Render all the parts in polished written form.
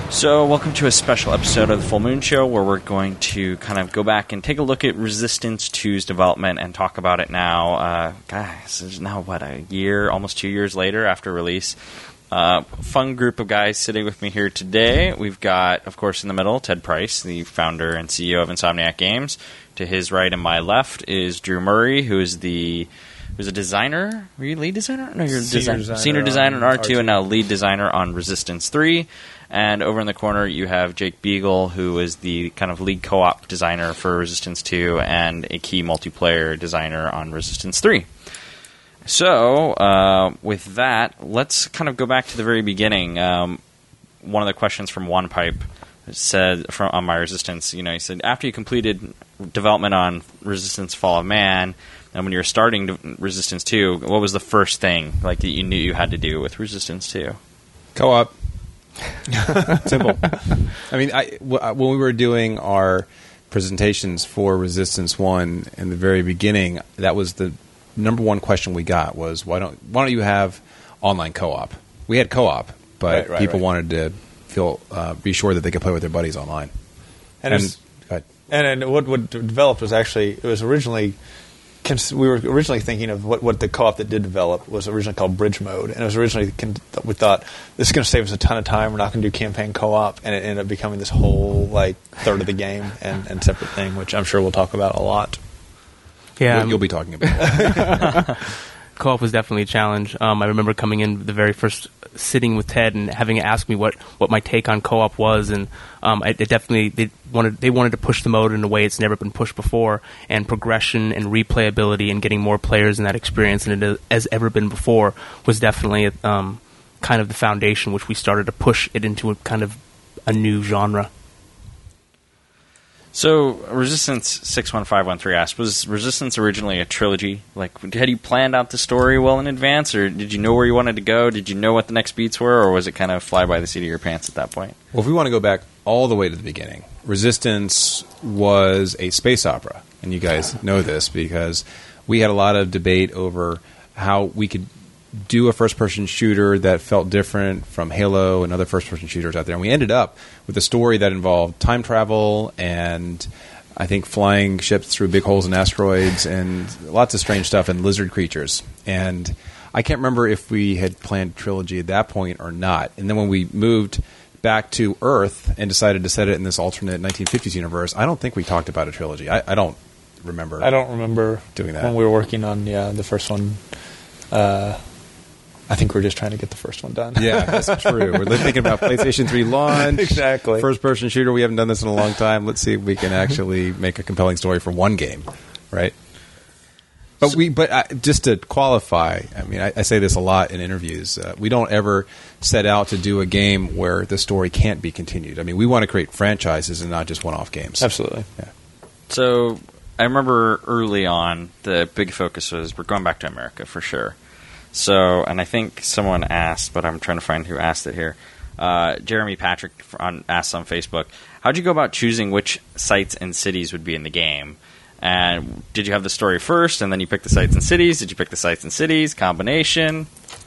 So, welcome to a special episode of the Full Moon Show, where we're going to kind of go back and take a look at Resistance 2's development and talk about it now. Guys, it's now, a year, almost 2 years later after release. Fun group of guys sitting with me here today. We've got, of course, in the middle, Ted Price, the founder and CEO of Insomniac Games. To his right and my left is Drew Murray, who's a designer. Were you lead designer? No, you're senior designer on R2 and now lead designer on Resistance 3. And over in the corner, you have Jake Beagle, who is the kind of lead co-op designer for Resistance 2 and a key multiplayer designer on Resistance 3. So, with that, let's kind of go back to the very beginning. One of the questions from OnePipe said on my Resistance, he said, after you completed development on Resistance Fall of Man, and when you were starting Resistance 2, what was the first thing that you knew you had to do with Resistance 2? Co-op. Simple. I mean, when we were doing our presentations for Resistance 1 in the very beginning, that was the number one question we got was, why don't you have online co-op? We had co-op, but people wanted to be sure that they could play with their buddies online. And what developed was actually, we were originally thinking of what the co-op that did develop was originally called Bridge Mode, and it was originally we thought this is going to save us a ton of time. We're not going to do campaign co-op, and it ended up becoming this whole third of the game and separate thing, which I'm sure we'll talk about a lot. Yeah, you'll be talking about. Co-op was definitely a challenge. I remember coming in the very first sitting with Ted and having asked me what my take on co-op was, and they wanted to push the mode in a way it's never been pushed before, and progression and replayability and getting more players in that experience than it has ever been before was definitely kind of the foundation, which we started to push it into a kind of a new genre. So, Resistance 61513 asked, was Resistance originally a trilogy? Had you planned out the story well in advance, or did you know where you wanted to go? Did you know what the next beats were, or was it kind of fly by the seat of your pants at that point? Well, if we want to go back all the way to the beginning, Resistance was a space opera, and you guys know this because we had a lot of debate over how we could do a first-person shooter that felt different from Halo and other first-person shooters out there. And we ended up with a story that involved time travel and, I think, flying ships through big holes in asteroids and lots of strange stuff and lizard creatures. And I can't remember if we had planned trilogy at that point or not. And then when we moved back to Earth and decided to set it in this alternate 1950s universe, I don't think we talked about a trilogy. I don't remember. I don't remember doing that when we were working on the first one. I think we're just trying to get the first one done. Yeah, that's true. We're thinking about PlayStation 3 launch. Exactly. First-person shooter. We haven't done this in a long time. Let's see if we can actually make a compelling story for one game, right? But just to qualify, I mean, I say this a lot in interviews. We don't ever set out to do a game where the story can't be continued. I mean, we want to create franchises and not just one-off games. Absolutely. Yeah. So, I remember early on, the big focus was we're going back to America for sure. So, and I think someone asked, but I'm trying to find who asked it here. Jeremy Patrick asked on Facebook, how'd you go about choosing which sites and cities would be in the game? And did you have the story first, and then you picked the sites and cities? Did you pick the sites and cities? Combination?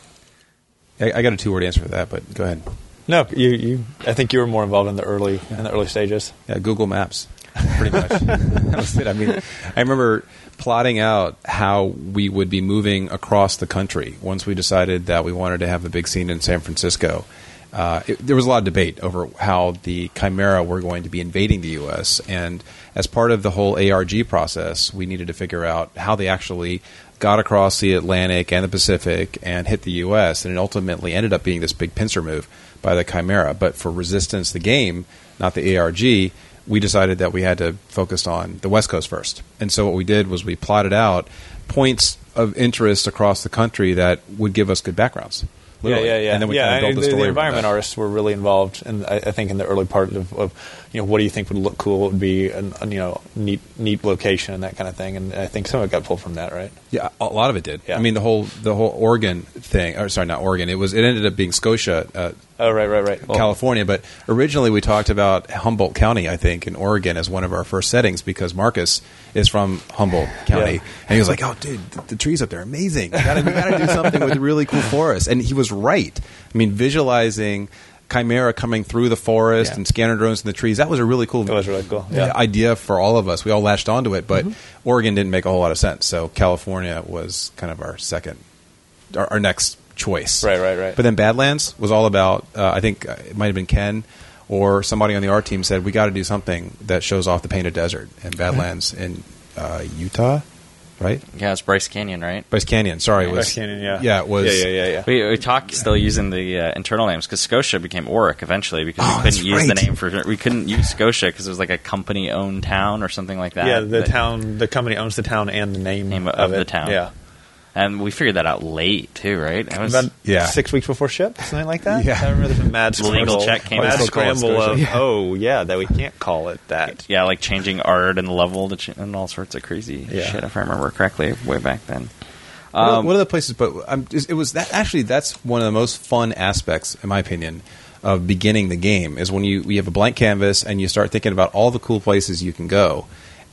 I got a 2-word answer for that, but go ahead. No, I think you were more involved in the early stages. Yeah, Google Maps, pretty much. That was it. I mean, I remember plotting out how we would be moving across the country once we decided that we wanted to have a big scene in San Francisco. There was a lot of debate over how the Chimera were going to be invading the U.S., and as part of the whole ARG process, we needed to figure out how they actually got across the Atlantic and the Pacific and hit the U.S., and it ultimately ended up being this big pincer move by the Chimera. But for Resistance, the game, not the ARG, we decided that we had to focus on the West Coast first. And so what we did was we plotted out points of interest across the country that would give us good backgrounds. Literally. Yeah. And then we kind of built the story. The environment artists were really involved, and I think in the early part of what do you think would look cool? What would be a neat location and that kind of thing. And I think some of it got pulled from that, right? Yeah, a lot of it did. Yeah. I mean, the whole Oregon thing. Or sorry, not Oregon. It ended up being Scotia. Right. California, but originally we talked about Humboldt County, I think, in Oregon as one of our first settings because Marcus is from Humboldt County, and he was like, "Oh, dude, the trees up there are amazing. We got to do something with a really cool forest." And he was right. I mean, visualizing Chimera coming through the forest and scanner drones in the trees. That was a really cool. It was really cool. Idea for all of us. We all latched onto it, but Oregon didn't make a whole lot of sense. So California was kind of our next choice. Right. But then Badlands was all about. I think it might have been Ken or somebody on the art team said we got to do something that shows off the Painted Desert and Badlands in Utah. Right? Yeah, it's Bryce Canyon, right? Bryce Canyon. Sorry, it was Bryce Canyon. Yeah. Yeah, it was. Yeah. We talk still using the internal names because Scotia became Oric eventually because we couldn't use the name we couldn't use Scotia because it was like a company-owned town or something like that. Yeah, the company owns the town and the name of it. the town. Yeah. And we figured that out late too, right? It was about 6 weeks before ship, something like that. Yeah. I remember there's a mad scramble. Legal check came out. Mad scramble of that we can't call it that. Yeah, like changing art and level and all sorts of crazy shit, if I remember correctly, way back then. One of the places, but it was that actually that's one of the most fun aspects, in my opinion, of beginning the game is when you have a blank canvas and you start thinking about all the cool places you can go,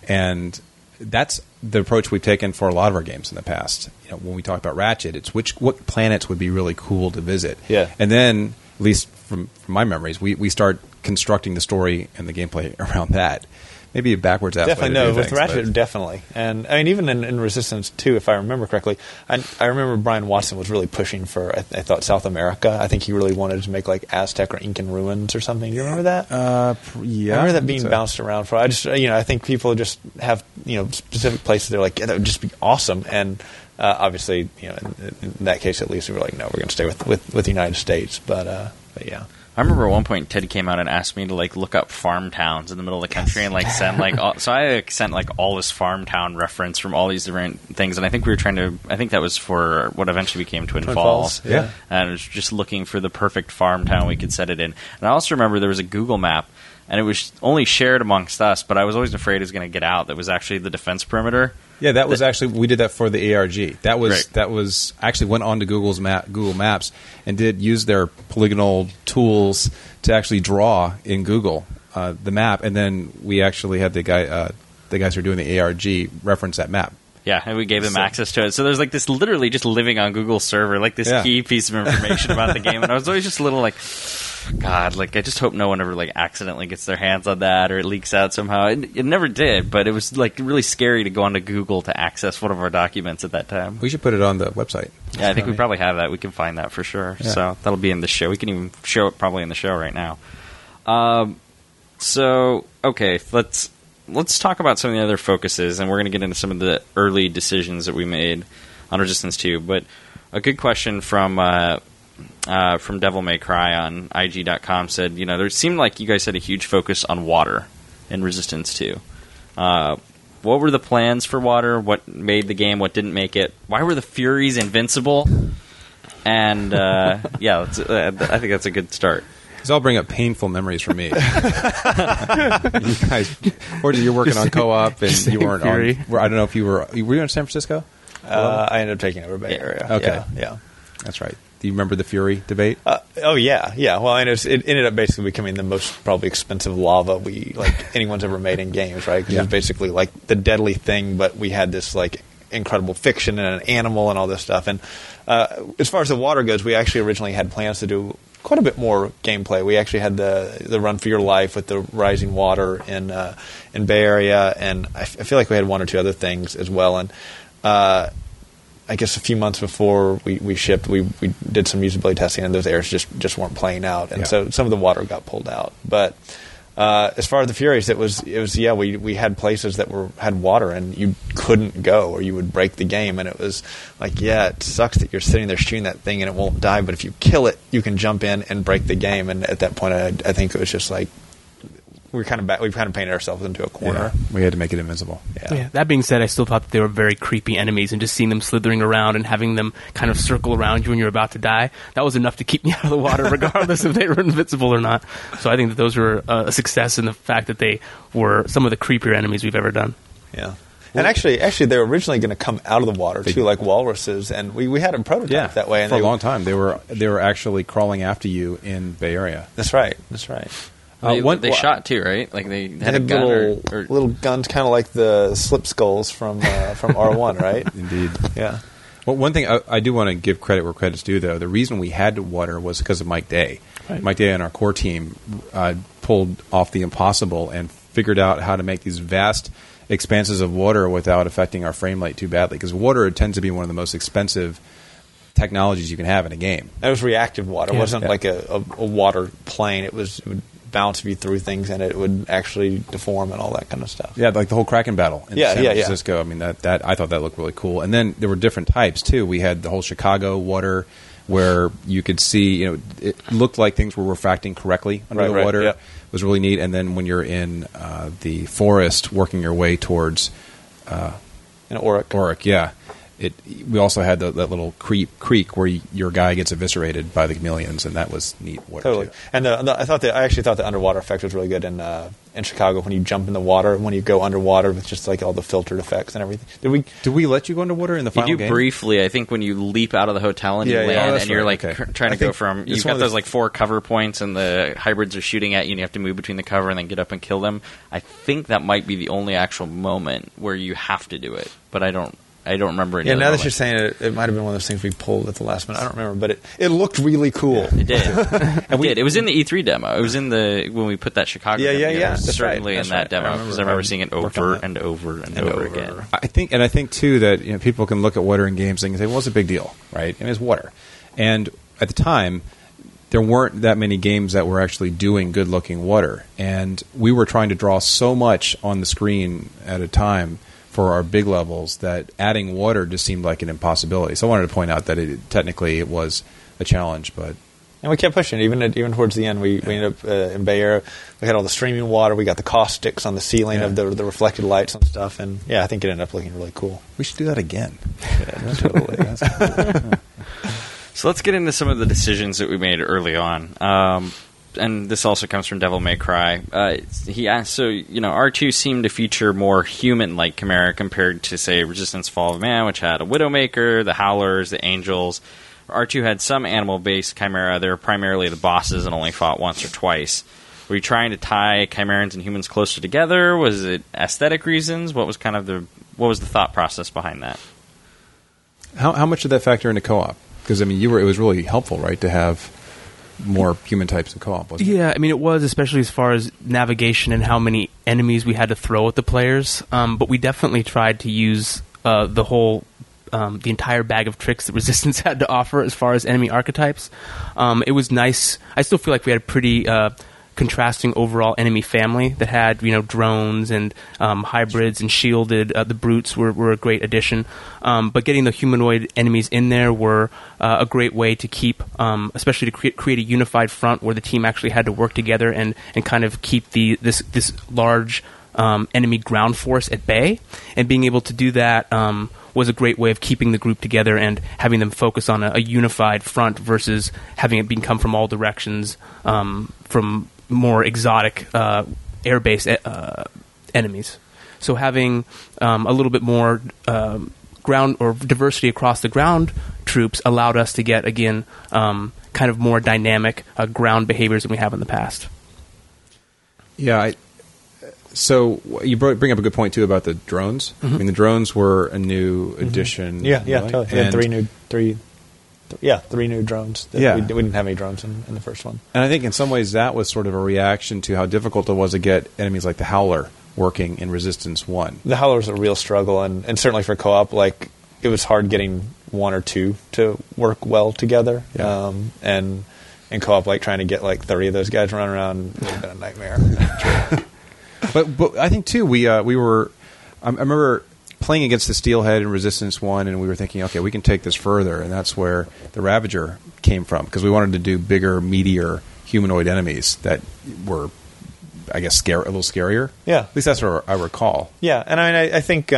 and that's the approach we've taken for a lot of our games in the past. You know, when we talk about Ratchet, it's what planets would be really cool to visit. Yeah. And then, at least from my memories, we start constructing the story and the gameplay around that. Maybe a backwards aspect. Definitely, with Ratchet, definitely. And I mean, even in Resistance 2, if I remember correctly, I remember Brian Watson was really pushing for, I thought, South America. I think he really wanted to make like Aztec or Incan ruins or something. Do you remember that? Yeah. I remember that being bounced around for. I think people just have, specific places they're like, that would just be awesome. And obviously, in that case at least, we were like, no, we're going to stay with the United States. But yeah. I remember at one point Ted came out and asked me to like look up farm towns in the middle of the country and like send like so I sent like all this farm town reference from all these different things, and I think that was for what eventually became Twin Falls. Yeah. And it was just looking for the perfect farm town we could set it in. And I also remember there was a Google map and it was only shared amongst us, but I was always afraid it was going to get out. That was actually the defense perimeter. Yeah, that was actually we did that for the ARG. That was actually went on to Google Maps and did use their polygonal tools to actually draw in Google the map, and then we actually had the guys who are doing the ARG reference that map. Yeah, and we gave them access to it. So there's like this literally just living on Google's server, like this key piece of information about the game, and I was always just a little like, God, like I just hope no one ever like accidentally gets their hands on that or it leaks out somehow. It never did, but it was like really scary to go onto Google to access one of our documents at that time. We should put it on the website. Yeah, I think we probably have that. We can find that for sure. Yeah. So that'll be in the show. We can even show it probably in the show right now. So okay, let's talk about some of the other focuses, and we're going to get into some of the early decisions that we made on Resistance 2. But a good question from Devil May Cry on IG.com said, there seemed like you guys had a huge focus on water in Resistance 2. What were the plans for water? What made the game? What didn't make it? Why were the Furies invincible? And I think that's a good start. These all bring up painful memories for me. You guys, or you're working on co-op and you weren't on. I don't know if you were you in San Francisco? I ended up taking over Bay Area. Okay, yeah, that's right. Do you remember the Fury debate? Yeah. Well, it ended up basically becoming the most probably expensive lava anyone's ever made in games, right? Because it was basically like the deadly thing, but we had this like incredible fiction and an animal and all this stuff. And as far as the water goes, we actually originally had plans to do quite a bit more gameplay. We actually had the Run for Your Life with the rising water in Bay Area, and I feel like we had one or two other things as well. And I guess a few months before we shipped, we did some usability testing, and those errors just weren't playing out, and so some of the water got pulled out. But as far as the Furies, it was we had places that had water, and you couldn't go, or you would break the game, and it was like, it sucks that you're sitting there shooting that thing and it won't die, but if you kill it, you can jump in and break the game. And at that point, I think it was just like we've kind of painted ourselves into a corner. Yeah, we had to make it invincible. Yeah. That being said, I still thought that they were very creepy enemies, and just seeing them slithering around and having them kind of circle around you when you're about to die, that was enough to keep me out of the water, regardless if they were invincible or not. So I think that those were a success in the fact that they were some of the creepier enemies we've ever done. Yeah. And actually, they were originally going to come out of the water too, like walruses, and we had them prototyped that way. And for a long time, they were actually crawling after you in Bay Area. That's right. They shot too, right? Like they had a gun little guns, kind of like the slip skulls from R1, right? Indeed. Yeah. Well, one thing I do want to give credit where credit's due, though. The reason we had water was because of Mike Day. Right. Mike Day and our core team pulled off the impossible and figured out how to make these vast expanses of water without affecting our frame rate too badly. Because water tends to be one of the most expensive technologies you can have in a game. It was reactive water. Yeah. It wasn't like a water plane. It would bounce you through things, and it would actually deform and all that kind of stuff. Yeah, like the whole Kraken battle in Yeah, San yeah, Francisco. I mean, that I thought that looked really cool. And then there were different types too. We had the whole Chicago water, where you could see, it looked like things were refracting correctly under the water. Yeah. It was really neat. And then when you're in the forest, working your way towards In Oric. yeah. We also had that little creek where your guy gets eviscerated by the chameleons, and that was neat water Totally. too. And I actually thought the underwater effect was really good in Chicago when you jump in the water, when you go underwater with just like all the filtered effects and everything. Did we let you go underwater in the final You do game? briefly, I think, when you leap out of the hotel and Yeah, you yeah. land, Oh, that's and you're right. like Okay. trying I to go think from. it's You've one got of those the- like 4 cover points, and the hybrids are shooting at you, and you have to move between the cover and then get up and kill them. I think that might be the only actual moment where you have to do it, but I don't remember any Yeah, other now that moment. you're saying it, it might have been one of those things we pulled at the last minute. I don't remember, but it looked really cool. It did. It did. It was in the E3 demo. It was in when we put that Chicago. Yeah, demo yeah, together. yeah. It was That's certainly right. in That's that right. I demo because I remember seeing it worked on over that. and over and over again. I think too that people can look at water in games and say, "Well, it's a big deal, right?" I mean, it's water, and at the time, there weren't that many games that were actually doing good-looking water, and we were trying to draw so much on the screen at a time for our big levels that adding water just seemed like an impossibility. So I wanted to point out that technically it was a challenge, but. And we kept pushing. Even towards the end, we ended up in Bay Area. We had all the streaming water. We got the caustics on the ceiling of the reflected lights and stuff. And yeah, I think it ended up looking really cool. We should do that again. Yeah, totally. So let's get into some of the decisions that we made early on. And this also comes from Devil May Cry. He asked, so, R2 seemed to feature more human-like Chimera compared to, say, Resistance Fall of Man, which had a Widowmaker, the Howlers, the Angels. R2 had some animal-based Chimera. They were primarily the bosses and only fought once or twice. Were you trying to tie Chimerans and humans closer together? Was it aesthetic reasons? What was what was the thought process behind that? How much did that factor into co-op? Because, I mean, it was really helpful, right, to have more human types in co-op, wasn't it? Yeah, I mean, it was, especially as far as navigation and how many enemies we had to throw at the players. But we definitely tried to use the entire bag of tricks that Resistance had to offer as far as enemy archetypes. It was nice. I still feel like we had a pretty contrasting overall enemy family that had drones and hybrids and shielded. The brutes were a great addition, but getting the humanoid enemies in there were a great way to keep, especially to create a unified front where the team actually had to work together and kind of keep this large enemy ground force at bay. And being able to do that was a great way of keeping the group together and having them focus on a unified front versus having it come from all directions from more exotic air-based enemies. So having a little bit more ground or diversity across the ground troops allowed us to get, again, kind of more dynamic ground behaviors than we have in the past. Yeah, so you bring up a good point, too, about the drones. Mm-hmm. I mean, the drones were a new addition. Yeah, right? totally. We had three new drones. We didn't have any drones in the first one. And I think in some ways that was sort of a reaction to how difficult it was to get enemies like the Howler working in Resistance 1. The Howler was a real struggle, and certainly for co-op, like, it was hard getting one or two to work well together. Yeah. And in co-op, like, trying to get, like, 30 of those guys running around would have been a nightmare. But I think, too, we were... I remember playing against the Steelhead in Resistance 1, and we were thinking, okay, we can take this further, and that's where the Ravager came from, because we wanted to do bigger, meatier humanoid enemies that were, I guess, a little scarier. Yeah. At least that's what I recall. Yeah, and I mean, I think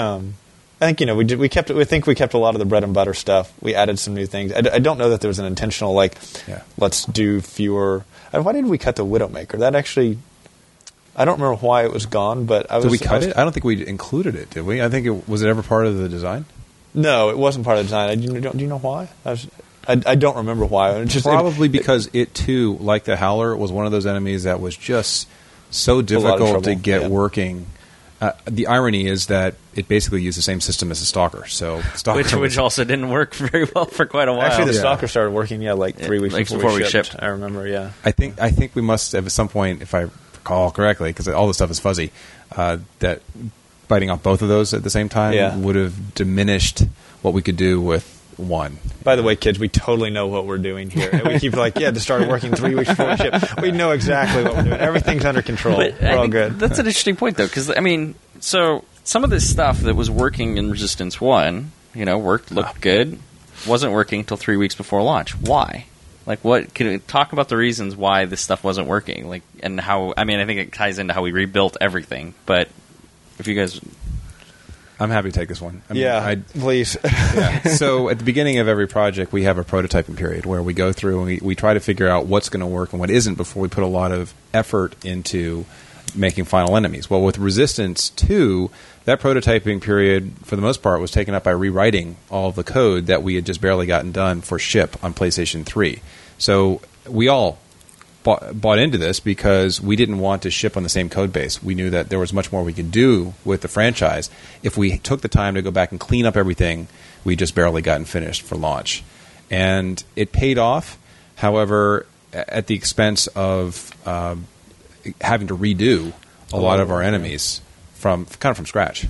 we kept a lot of the bread and butter stuff. We added some new things. I don't know that there was an intentional, like, let's do fewer... Why did we cut the Widowmaker? That actually... I don't remember why it was gone, but Did we cut it? I don't think we included it, did we? I think was it ever part of the design? No, it wasn't part of the design. Do you know why? I don't remember why. Probably because it too, like the Howler, was one of those enemies that was just so difficult to get working The irony is that it basically used the same system as the Stalker. So Stalker which also didn't work very well for quite a while. Actually, the Stalker started working, like 3 weeks Like before we we shipped. shipped. I remember, yeah. I think we must have at some point, if I recall correctly, because all the stuff is fuzzy, that biting off both of those at the same time would have diminished what we could do with one. By the way, kids, we totally know what we're doing here. And we keep this started working 3 weeks before we ship. We know exactly what we're doing. Everything's under control. But we're I all think good. That's an interesting point, though, because, so some of this stuff that was working in Resistance 1, looked good, wasn't working until 3 weeks before launch. Why? Can we talk about the reasons why this stuff wasn't working? And how, I think it ties into how we rebuilt everything, but if you guys... I'm happy to take this one. Please. So at the beginning of every project, we have a prototyping period where we go through and we try to figure out what's going to work and what isn't before we put a lot of effort into making final enemies. Well, with Resistance 2, that prototyping period, for the most part, was taken up by rewriting all of the code that we had just barely gotten done for ship on PlayStation 3. So we all bought into this because we didn't want to ship on the same code base. We knew that there was much more we could do with the franchise if we took the time to go back and clean up everything we just barely gotten finished for launch. And it paid off, however, at the expense of having to redo a lot of our enemies from scratch.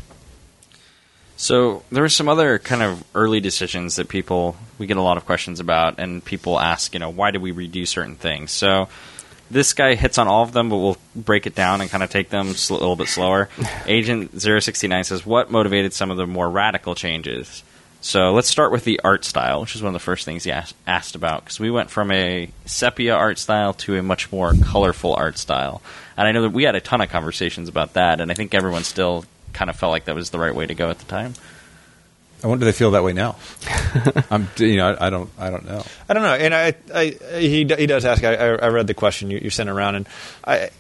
So there were some other kind of early decisions that we get a lot of questions about, and people ask, why did we redo certain things? So this guy hits on all of them, but we'll break it down and kind of take them a little bit slower. Agent 069 says, what motivated some of the more radical changes? So let's start with the art style, which is one of the first things he asked about, because we went from a sepia art style to a much more colorful art style. And I know that we had a ton of conversations about that, and I think everyone still kind of felt like that was the right way to go at the time. I wonder if they feel that way now. I don't know. I don't know. And he does ask. I read the question you sent around, and I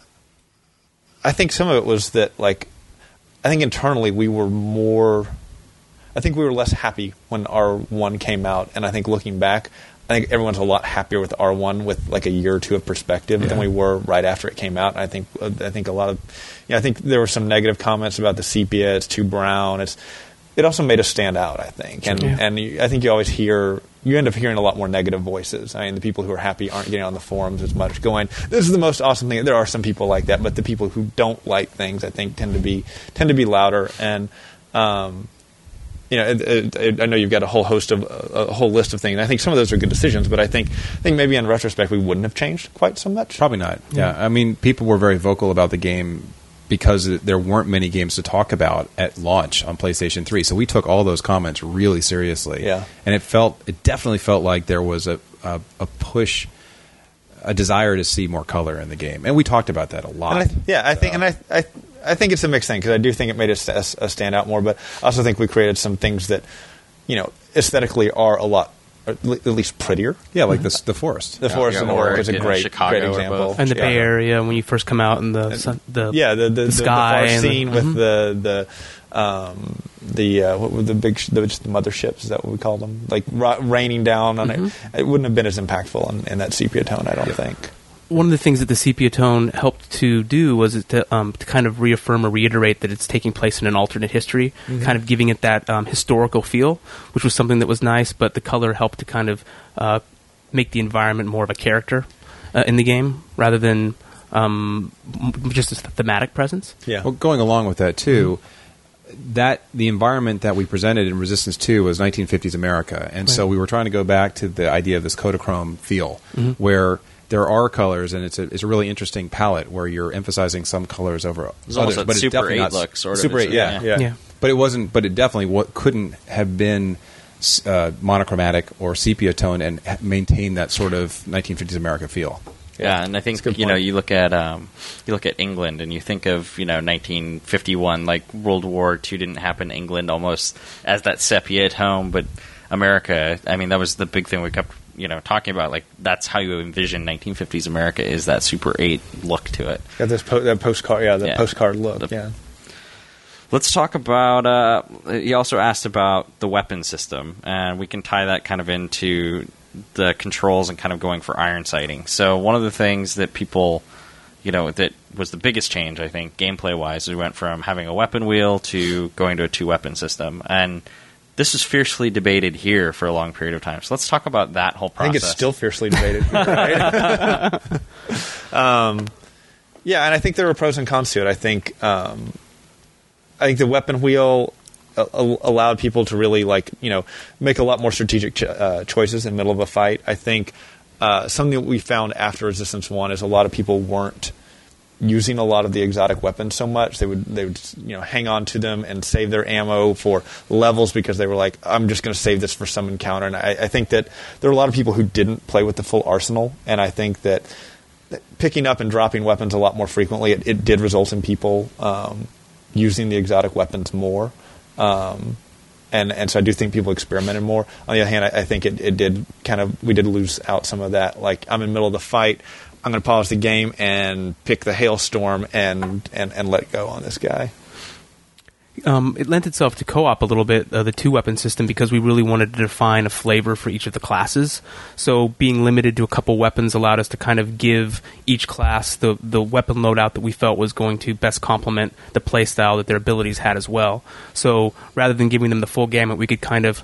think some of it was that, I think internally we were less happy when R1 came out, and I think looking back, I think everyone's a lot happier with R1 with a year or two of perspective than we were right after it came out. And I think a lot of, I think there were some negative comments about the sepia. It's too brown. It also made us stand out, I think. And I think you end up hearing a lot more negative voices. I mean, the people who are happy aren't getting on the forums as much going, this is the most awesome thing. There are some people like that, but the people who don't like things, I think, tend to be louder. And I know you've got a whole list of things. I think some of those are good decisions, but I think maybe in retrospect we wouldn't have changed quite so much. Probably not. Yeah. I mean, people were very vocal about the game because there weren't many games to talk about at launch on PlayStation 3. So we took all those comments really seriously. Yeah. And it definitely felt like there was a push, a desire to see more color in the game. And we talked about that a lot. I think it's a mixed thing because I do think it made us stand out more, but I also think we created some things that, aesthetically are a lot, at least prettier. Yeah, like the forest. The forest in the work is a great example. And the Bay Area when you first come out in the sky the far scene with what were the motherships? Is that what we call them? Raining down on it. It wouldn't have been as impactful in that sepia tone, I don't think. One of the things that the sepia tone helped to do was to kind of reaffirm or reiterate that it's taking place in an alternate history, kind of giving it that historical feel, which was something that was nice, but the color helped to kind of make the environment more of a character in the game rather than just a thematic presence. Yeah. Well, going along with that, too, the environment that we presented in Resistance 2 was 1950s America, and so we were trying to go back to the idea of this Kodachrome feel, where there are colors, and it's a really interesting palette where you're emphasizing some colors over others. But it's Super 8 look, sort of. Super 8, yeah. But it wasn't. But it definitely couldn't have been monochromatic or sepia tone and maintain that sort of 1950s America feel. Yeah, and I think you look at England and you think of 1951, like World War II didn't happen in England almost as that sepia tone, but America. I mean, that was the big thing we kept talking about. Like that's how you envision 1950s America is that Super 8 look to it. Got this that postcard, postcard look. Let's talk about. He also asked about the weapon system, and we can tie that kind of into the controls and kind of going for iron sighting. So one of the things that people, that was the biggest change, I think, gameplay-wise. We went from having a weapon wheel to going to a 2-weapon system. And this is fiercely debated here for a long period of time. So let's talk about that whole process. I think it's still fiercely debated, right? Yeah, and I think there are pros and cons to it. I think the weapon wheel allowed people to really make a lot more strategic choices in the middle of a fight. I think something that we found after Resistance 1 is a lot of people weren't using a lot of the exotic weapons so much. They would hang on to them and save their ammo for levels because they were like, I'm just going to save this for some encounter. And I think that there are a lot of people who didn't play with the full arsenal, and I think that picking up and dropping weapons a lot more frequently, it did result in people using the exotic weapons more. And so I do think people experimented more. On the other hand, I think it did we did lose out some of that. Like, I'm in the middle of the fight, I'm going to pause the game and pick the hailstorm and let go on this guy. It lent itself to co-op a little bit, the 2-weapon system, because we really wanted to define a flavor for each of the classes. So being limited to a couple weapons allowed us to kind of give each class the weapon loadout that we felt was going to best complement the playstyle that their abilities had as well. So rather than giving them the full gamut, we could kind of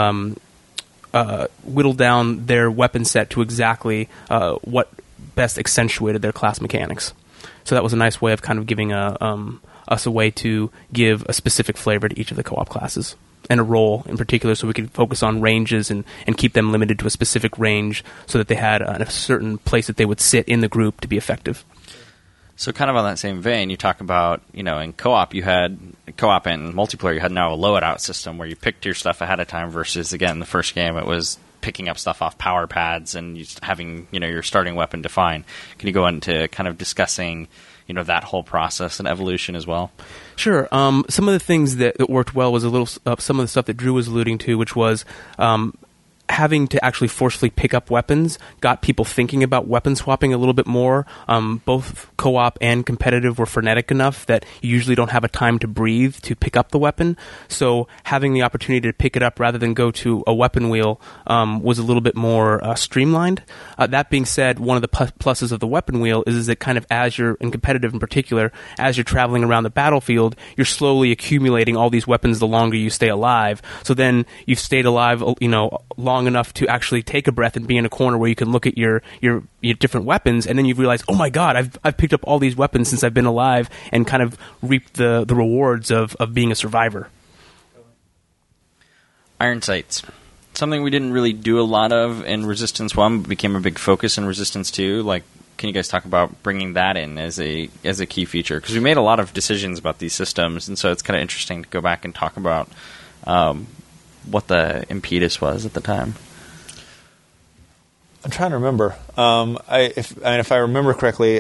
whittle down their weapon set to exactly what best accentuated their class mechanics. So that was a nice way of kind of giving us a way to give a specific flavor to each of the co-op classes and a role in particular, so we could focus on ranges and keep them limited to a specific range so that they had a certain place that they would sit in the group to be effective. So kind of on that same vein, you talk about, in co-op and multiplayer, you had now a loadout system where you picked your stuff ahead of time versus, again, the first game, it was picking up stuff off power pads and having, your starting weapon defined. Can you go into kind of discussing that whole process and evolution as well? Sure. Some of the things that worked well was some of the stuff that Drew was alluding to, which was having to actually forcefully pick up weapons got people thinking about weapon swapping a little bit more. Both co-op and competitive were frenetic enough that you usually don't have a time to breathe to pick up the weapon. So having the opportunity to pick it up rather than go to a weapon wheel was a little bit more streamlined. That being said, one of the pluses of the weapon wheel is that kind of as you're, in competitive in particular, as you're traveling around the battlefield, you're slowly accumulating all these weapons the longer you stay alive. So then you've stayed alive, long enough to actually take a breath and be in a corner where you can look at your different weapons, and then you realize, oh my god, I've picked up all these weapons since I've been alive, and kind of reap the rewards of being a survivor. Iron sights. Something we didn't really do a lot of in Resistance 1, but became a big focus in Resistance 2. Can you guys talk about bringing that in as a key feature? Because we made a lot of decisions about these systems, and so it's kind of interesting to go back and talk about what the impetus was at the time. I'm trying to remember. If I remember correctly,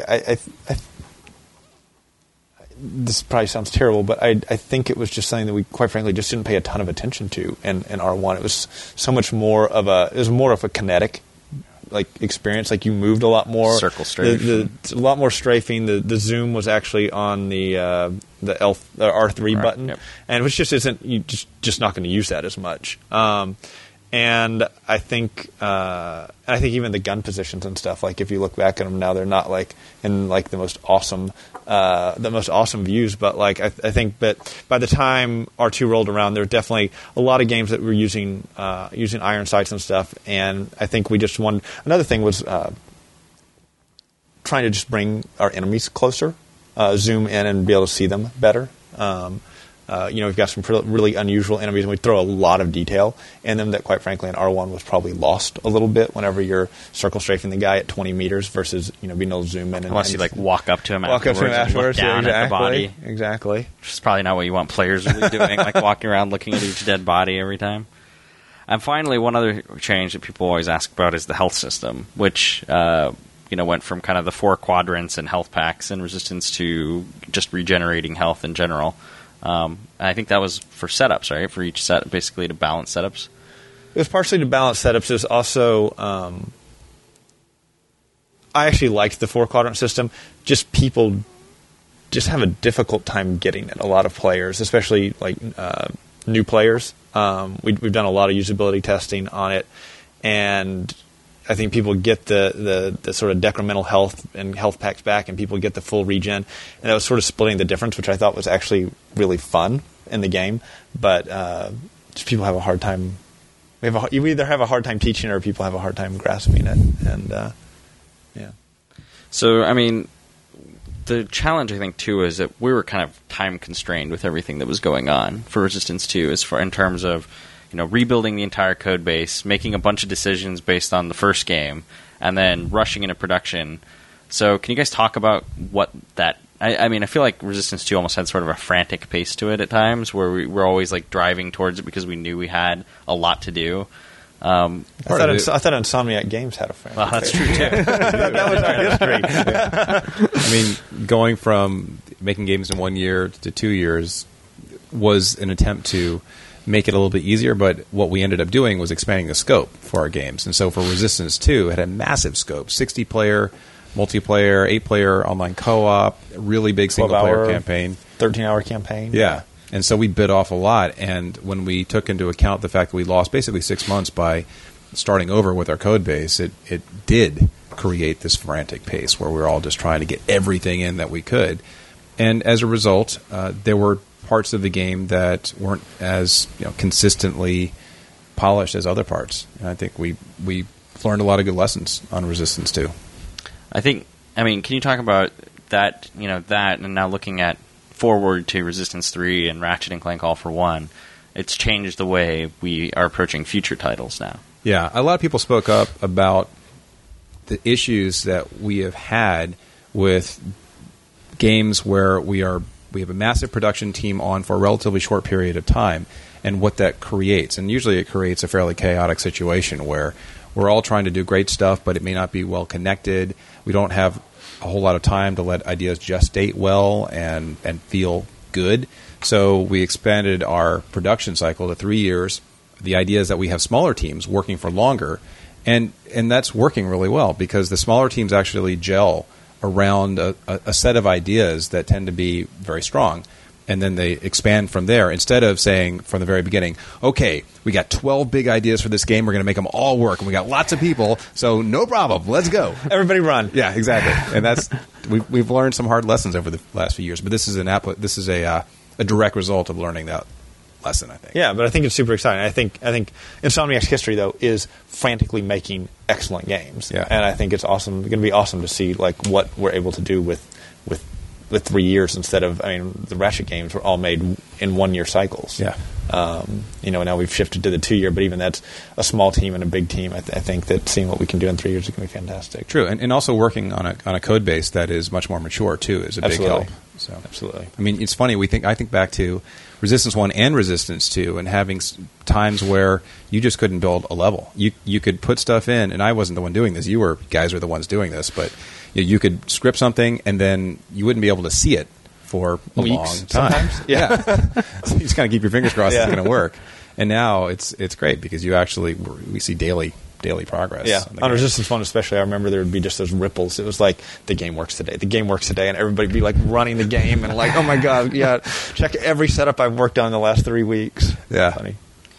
this probably sounds terrible, but I think it was just something that we, quite frankly, just didn't pay a ton of attention to in R1. It was so much more of a kinetic experience. You moved a lot more. Circle strafe. A lot more strafing. The zoom was actually on the R3 button, yep. And which just isn't, you just not going to use that as much. And I think even the gun positions and stuff, if you look back at them now, they're not in the most awesome views. But I think that by the time R2 rolled around, there were definitely a lot of games that were using iron sights and stuff. And I think we just won. Another thing was trying to just bring our enemies closer, zoom in and be able to see them better. We've got some really unusual enemies, and we throw a lot of detail in them that, quite frankly, in R1 was probably lost a little bit whenever you're circle strafing the guy at 20 meters versus, being able to zoom in. Unless you, walk up to him afterwards and look down at the body. Exactly. Which is probably not what you want players really doing, walking around looking at each dead body every time. And finally, one other change that people always ask about is the health system, which went from kind of the 4 quadrants and health packs in Resistance to just regenerating health in general. And I think that was for setups, right? For each set, basically to balance setups. It was partially to balance setups. It was also, I actually liked the 4-quadrant system. Just people just have a difficult time getting it. A lot of players, especially new players. We've done a lot of usability testing on it, and I think people get the sort of decremental health and health packs back, and people get the full regen, and that was sort of splitting the difference, which I thought was actually really fun in the game. But just people have a hard time. You either have a hard time teaching, or people have a hard time grasping it, and yeah. So I mean, the challenge I think too is that we were kind of time constrained with everything that was going on for Resistance 2, in terms of rebuilding the entire code base, making a bunch of decisions based on the first game, and then rushing into production. So can you guys talk about what that... I mean, I feel like Resistance 2 almost had sort of a frantic pace to it at times, where we were always like driving towards it because we knew we had a lot to do. I thought Insomniac Games had a frantic Well, that's pace. true too. That was our history. I mean, going from making games in 1 year to 2 years was an attempt to make it a little bit easier, but what we ended up doing was expanding the scope for our games. And so for Resistance 2, it had a massive scope, 60-player multiplayer, 8-player online co-op, really big single-player campaign. 13-hour campaign. Yeah. And so we bit off a lot, and when we took into account the fact that we lost basically 6 months by starting over with our code base, it did create this frantic pace where we were all just trying to get everything in that we could. And as a result, there were parts of the game that weren't as consistently polished as other parts. And I think we learned a lot of good lessons on Resistance 2. can you talk about that, that, and now looking at forward to Resistance 3 and Ratchet and Clank All for One, it's changed the way we are approaching future titles now. Yeah, a lot of people spoke up about the issues that we have had with games where we have a massive production team on for a relatively short period of time, and what that creates. And usually it creates a fairly chaotic situation where we're all trying to do great stuff, but it may not be well connected. We don't have a whole lot of time to let ideas gestate well and feel good. So we expanded our production cycle to 3 years. The idea is that we have smaller teams working for longer, and that's working really well because the smaller teams actually gel around a set of ideas that tend to be very strong, and then they expand from there. Instead of saying from the very beginning, okay, we got 12 big ideas for this game, we're going to make them all work, and we got lots of people, so no problem, let's go. Everybody run. Yeah, exactly. And that's we've learned some hard lessons over the last few years, but this is a direct result of learning that lesson, I think. Yeah, but I think it's super exciting. I think Insomniac's history, though, is frantically making excellent games. Yeah. And I think it's awesome. It's going to be awesome to see what we're able to do with 3 years instead of, the Ratchet games were all made in 1 year cycles. Yeah. Now we've shifted to the 2 year, but even that's a small team and a big team. I think that seeing what we can do in 3 years is going to be fantastic. True, and also working on a code base that is much more mature too is a big help. So, absolutely. It's funny. I think back to Resistance 1 and Resistance 2, and having times where you just couldn't build a level. You could put stuff in, and I wasn't the one doing this. You guys are the ones doing this, but you could script something, and then you wouldn't be able to see it for a weeks, long time. Sometimes. Yeah, so you just kind of keep your fingers crossed Yeah. it's going to work. And now it's great because we see daily progress. Yeah, on the on game. Resistance 1 especially, I remember there would be just those ripples. It was like, the game works today, and everybody would be like running the game and like, oh my god, yeah, check every setup I've worked on in the last 3 weeks. Yeah. Funny.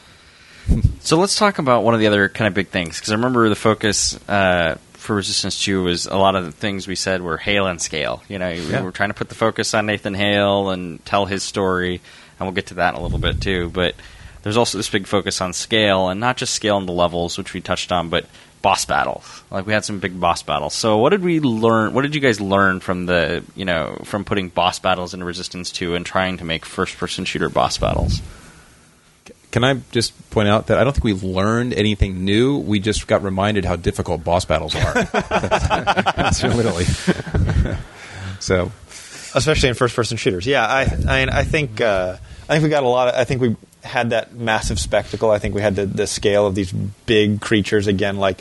So let's talk about one of the other kind of big things, because I remember the focus for Resistance 2 was a lot of the things we said were Hale and scale. We were trying to put the focus on Nathan Hale and tell his story, and we'll get to that in a little bit too, but there's also this big focus on scale, and not just scale in the levels, which we touched on, but boss battles. Like, we had some big boss battles. So what did we learn? What did you guys learn from from putting boss battles into Resistance 2 and trying to make first-person shooter boss battles? Can I just point out that I don't think we learned anything new. We just got reminded how difficult boss battles are. That's literally. So, Especially in first-person shooters. Yeah, I think we got a lot of. I think we had that massive spectacle. I think we had the scale of these big creatures again, like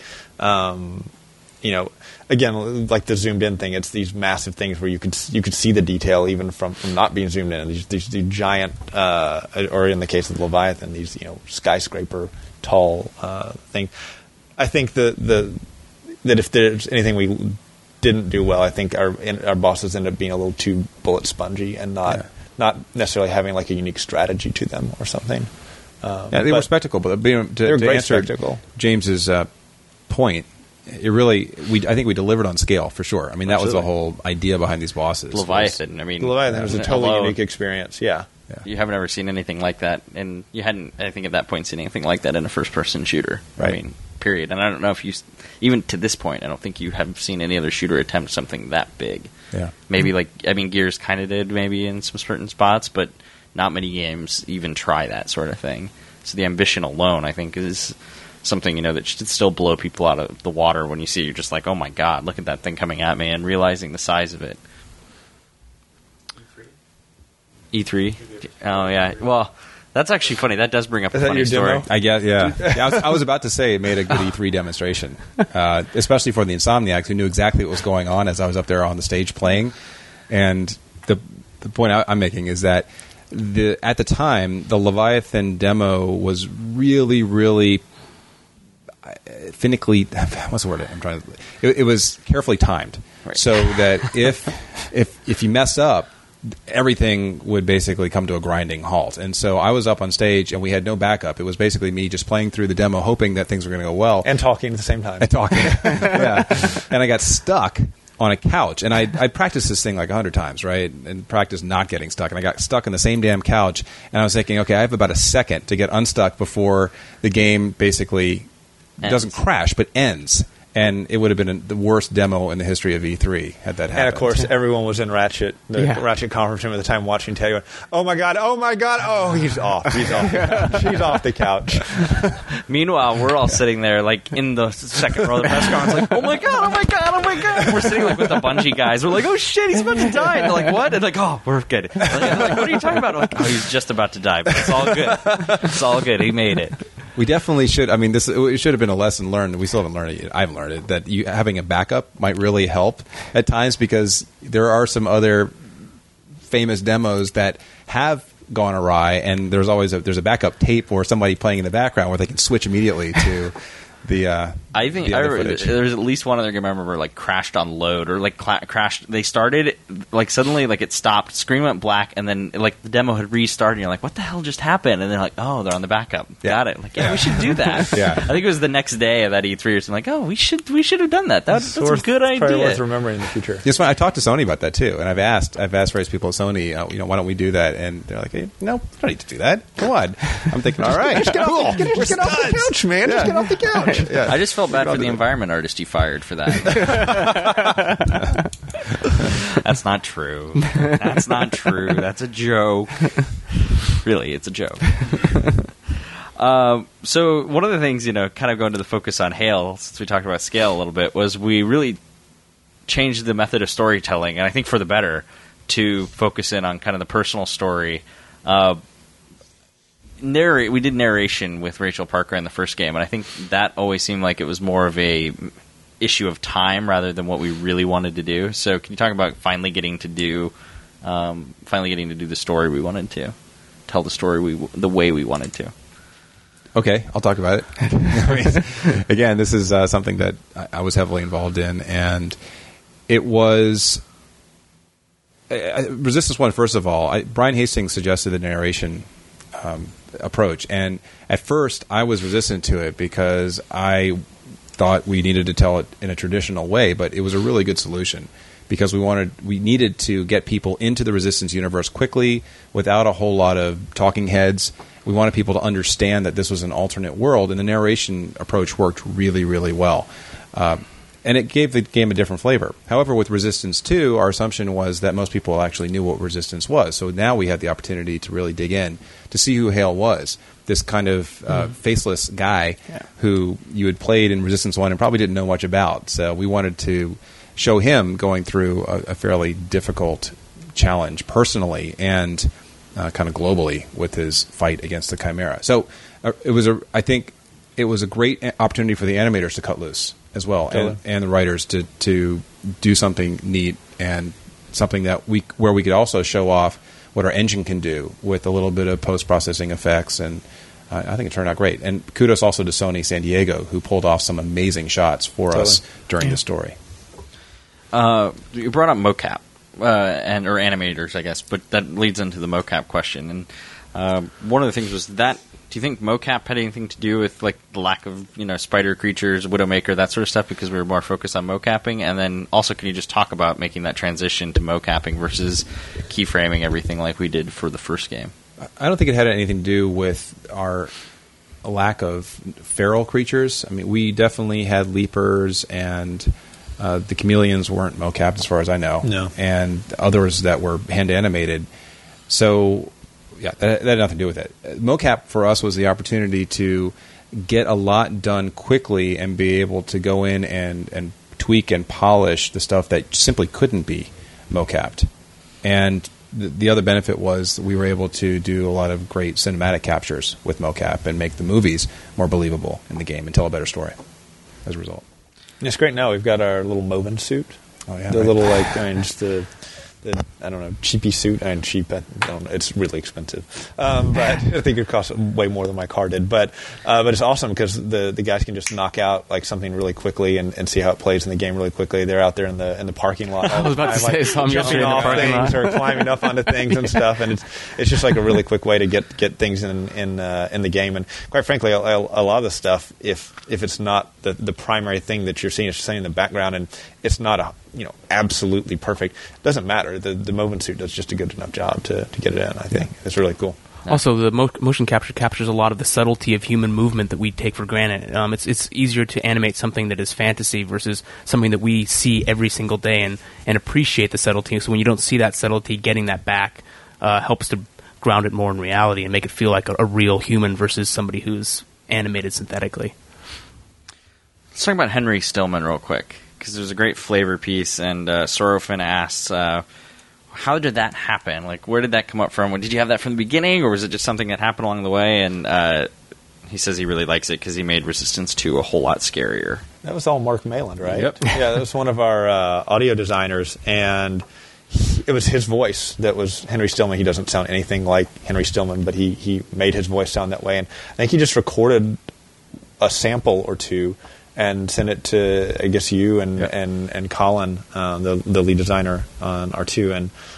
again, like the zoomed in thing. It's these massive things where you could see the detail even from not being zoomed in. These giant, or in the case of the Leviathan, these skyscraper tall things. I think that if there's anything we didn't do well, I think our bosses ended up being a little too bullet spongy and not necessarily having like a unique strategy to them or something. they were spectacle, but they were to great answer spectacle. James's point, I think we delivered on scale for sure. I mean, that was the whole idea behind these bosses. Leviathan. I mean, Leviathan was a totally unique experience. Yeah. You haven't ever seen anything like that, and you hadn't, I think, at that point seen anything like that in a first-person shooter. Right. I mean, period. And I don't know if you, even to this point, I don't think you have seen any other shooter attempt something that big. Yeah. Maybe Gears kind of did maybe in some certain spots, but not many games even try that sort of thing. So the ambition alone, I think, is something, that should still blow people out of the water when you see it. You're just like, oh my god, look at that thing coming at me, and realizing the size of it. E3? Oh, yeah. Well, that's actually funny. That does bring up a funny story. Demo? I guess, yeah. I was about to say it made a good E3 demonstration, especially for the Insomniacs who knew exactly what was going on as I was up there on the stage playing. And the point I'm making is that at the time, the Leviathan demo was really, really finically. What's the word I'm trying to? It was carefully timed, right. So that if you mess up, everything would basically come to a grinding halt. And so I was up on stage, and we had no backup. It was basically me just playing through the demo, hoping that things were going to go well, and talking at the same time. Yeah. And I got stuck on a couch, and I practiced this thing like 100 times, right? And practiced not getting stuck. And I got stuck on the same damn couch, and I was thinking, okay, I have about a second to get unstuck before the game basically doesn't crash, but ends. And it would have been the worst demo in the history of E3 had that happened. And of course, everyone was in Ratchet conference room at the time watching Teddy going, oh my god, oh, he's off. She's off the couch. Meanwhile, we're all sitting there like in the second row of the press conference like, oh my god. We're sitting like with the Bungie guys. We're like, oh shit, he's about to die. And they're like, what? And like, oh, we're good. Like, what are you talking about? We're like, oh, he's just about to die, but it's all good. It's all good. He made it. We definitely should. I mean, it should have been a lesson learned. We still haven't learned it. I haven't learned it. That having a backup might really help at times, because there are some other famous demos that have gone awry, and there's a backup tape or somebody playing in the background where they can switch immediately to the. I think there's at least one other game I remember like crashed on load or like crashed. They started like suddenly like it stopped, screen went black, and then like the demo had restarted. And you're like, what the hell just happened? And they're like, oh, they're on the backup. Yeah. Got it. Like, yeah, we should do that. Yeah. I think it was the next day of that E3 or something. Like, oh, we should have done that. That's a good idea. Probably worth remembering in the future. Yes, I talked to Sony about that too, and I've asked various people at Sony, why don't we do that? And they're like, hey, no, we don't need to do that. Go on. I'm thinking, all right, just get off the couch, man. Just get off the couch. Yeah. I just felt bad for the environment artist you fired for that. That's not true. That's not true. That's a joke. Really, it's a joke. So one of the things, kind of going to the focus on Hale, since we talked about scale a little bit, was we really changed the method of storytelling, and I think for the better, to focus in on kind of the personal story. We did narration with Rachel Parker in the first game, and I think that always seemed like it was more of a issue of time rather than what we really wanted to do. So can you talk about finally getting to do the story we wanted to, tell the story the way we wanted to? Okay, I'll talk about it. Again, this is something that I was heavily involved in, and it was Resistance 1, first of all. Brian Hastings suggested the narration approach, and at first I was resistant to it because I thought we needed to tell it in a traditional way, but it was a really good solution because we needed to get people into the Resistance universe quickly without a whole lot of talking heads. We wanted people to understand that this was an alternate world, and the narration approach worked really, really well. And it gave the game a different flavor. However, with Resistance 2, our assumption was that most people actually knew what Resistance was. So now we had the opportunity to really dig in to see who Hale was, this kind of faceless guy who you had played in Resistance 1 and probably didn't know much about. So we wanted to show him going through a fairly difficult challenge personally and kind of globally with his fight against the Chimera. So I think it was a great opportunity for the animators to cut loose as well, and the writers to do something neat and something where we could also show off what our engine can do with a little bit of post-processing effects, and I think it turned out great. And kudos also to Sony San Diego, who pulled off some amazing shots for us during the story. You brought up mocap or animators, I guess, but that leads into the mocap question. And one of the things was that Do you think mocap had anything to do with like the lack of spider creatures, Widowmaker, that sort of stuff, because we were more focused on mocapping? And then also, can you just talk about making that transition to mocapping versus keyframing everything like we did for the first game? I don't think it had anything to do with our lack of feral creatures. I mean, we definitely had leapers, and the chameleons weren't mocapped as far as I know. No. And others that were hand animated. So, yeah, that had nothing to do with it. Mocap for us was the opportunity to get a lot done quickly and be able to go in and tweak and polish the stuff that simply couldn't be mocapped. And the other benefit was we were able to do a lot of great cinematic captures with mocap and make the movies more believable in the game and tell a better story as a result. And it's great now. We've got our little Moven suit. Oh, yeah. The little, just the I don't know, cheapy suit. I mean, cheap, I don't know. It's really expensive. But I think it costs way more than my car did. But it's awesome because the guys can just knock out like something really quickly and see how it plays in the game really quickly. They're out there in the parking lot. I was about to say, so I'm jumping off things or climbing up onto things and stuff. And it's just like a really quick way to get things in the game. And quite frankly, a lot of the stuff, if it's not the primary thing that you're seeing, it's just in the background, and it's not absolutely perfect, it doesn't matter. The Moven suit does just a good enough job to get it in. I think it's really cool. Also, the motion capture captures a lot of the subtlety of human movement that we take for granted. It's easier to animate something that is fantasy versus something that we see every single day and appreciate the subtlety. So when you don't see that subtlety, getting that back helps to ground it more in reality and make it feel like a real human versus somebody who's animated synthetically. Let's talk about Henry Stillman real quick, because there's a great flavor piece, and Sorofin asks, how did that happen? Like, where did that come up from? Did you have that from the beginning, or was it just something that happened along the way? And he says he really likes it because he made Resistance 2 a whole lot scarier. That was all Mark Mayland, right? Yep. Yeah, that was one of our audio designers, and it was his voice that was Henry Stillman. He doesn't sound anything like Henry Stillman, but he made his voice sound that way. And I think he just recorded a sample or two and sent it to, I guess, you and Colin, the lead designer on R2.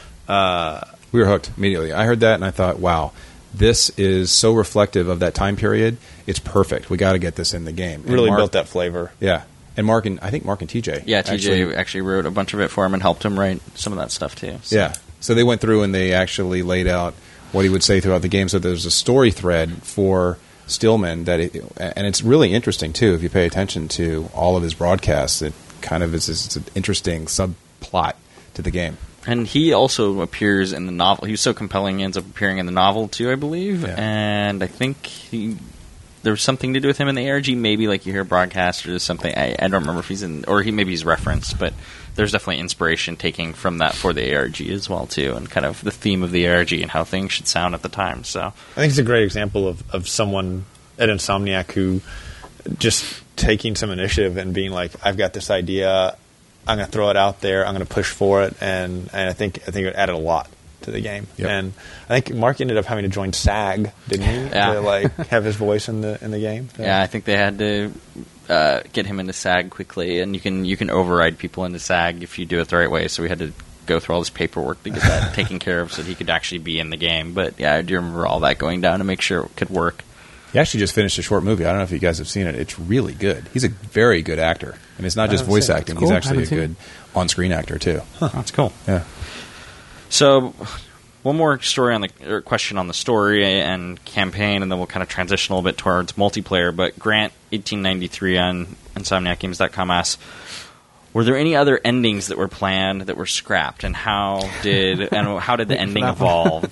And we were hooked immediately. I heard that and I thought, wow, this is so reflective of that time period. It's perfect. We got to get this in the game. And really built that flavor. Yeah. And I think Mark and TJ. Yeah, TJ actually wrote a bunch of it for him and helped him write some of that stuff too. So. Yeah. So they went through and they actually laid out what he would say throughout the game. So there's a story thread for Stillman and it's really interesting too if you pay attention to all of his broadcasts. It kind of it's an interesting subplot to the game. And he also appears in the novel. He was so compelling, he ends up appearing in the novel too, I believe. Yeah. And I think there was something to do with him in the ARG. Maybe like you hear a broadcast or something. I don't remember if he's in, or maybe he's referenced, but there's definitely inspiration taking from that for the ARG as well too, and kind of the theme of the ARG and how things should sound at the time. So I think it's a great example of someone at Insomniac who just taking some initiative and being like, I've got this idea, I'm going to throw it out there, I'm going to push for it, and I think it added a lot to the game. Yep. And I think Mark ended up having to join SAG, didn't he? Yeah. To like have his voice in the game. So. yeah, I think they had to get him into SAG quickly, and you can override people into SAG if you do it the right way. So we had to go through all this paperwork to get that taken care of so that he could actually be in the game. But yeah, I do remember all that going down to make sure it could work. He actually just finished a short movie. I don't know if you guys have seen it. It's really good. He's a very good actor. And it's not just voice seen it. acting. It's cool. He's actually I a haven't good on-screen actor, too. That's cool. Yeah. So, one more story or question on the story and campaign, and then we'll kind of transition a little bit towards multiplayer. But Grant 1893 on InsomniacGames.com asks, were there any other endings that were planned that were scrapped, and how did the ending evolve?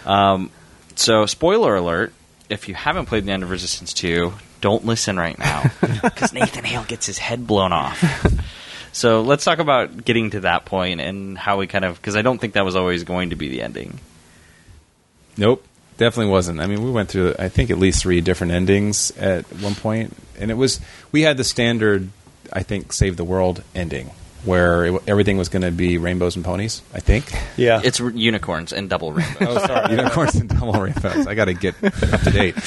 So, spoiler alert: if you haven't played the end of Resistance 2, don't listen right now because Nathan Hale gets his head blown off. So let's talk about getting to that point and how we because I don't think that was always going to be the ending. Nope. Definitely wasn't. I mean, we went through, I think, at least 3 different endings at one point. And we had the standard, I think, Save the World ending, where everything was going to be rainbows and ponies, I think. Yeah. It's unicorns and double rainbows. Oh, sorry. Unicorns and double rainbows. I got to get up to date.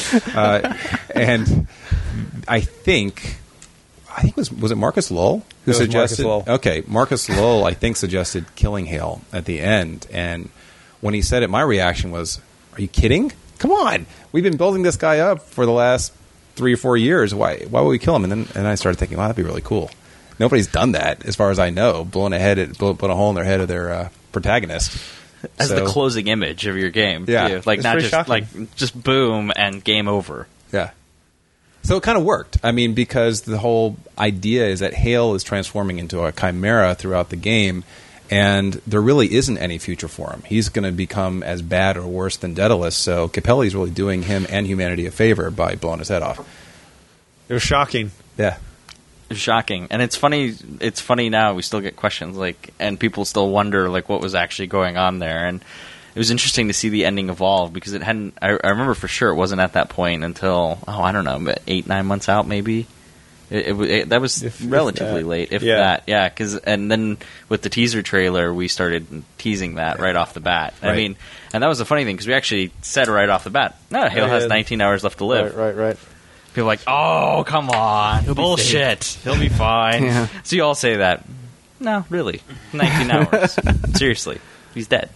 And I think was it Marcus Lowell who suggested? Marcus Lowell. Okay, Marcus Lowell, I think, suggested killing Hale at the end. And when he said it, my reaction was, "Are you kidding? come on, we've been building this guy up for the last 3 or 4 years. Why would we kill him? And I started thinking, wow, that'd be really cool. Nobody's done that, as far as I know, blown a hole in their head of their protagonist. As the closing image of your game. Yeah. Too. Like, It's not pretty just, shocking. like, just boom and game over. Yeah. So it kind of worked. I mean, because the whole idea is that Hale is transforming into a chimera throughout the game, and there really isn't any future for him. He's going to become as bad or worse than Daedalus, so Capelli's really doing him and humanity a favor by blowing his head off. It was shocking. Yeah. Shocking. And it's funny now, we still get questions, like, and people still wonder, like, what was actually going on there. And it was interesting to see the ending evolve, because it hadn't, I remember for sure it wasn't at that point until, I don't know, but 8-9 months out maybe. That was relatively late, if that. Yeah, and then with the teaser trailer, we started teasing that right off the bat. Right. I mean, and that was the funny thing, because we actually said right off the bat, no, Hale has 19 hours left to live. Right. People are like, oh, come on. Bullshit. He'll be fine. Yeah. So you all say that. No, really. 19 hours. Seriously. He's dead.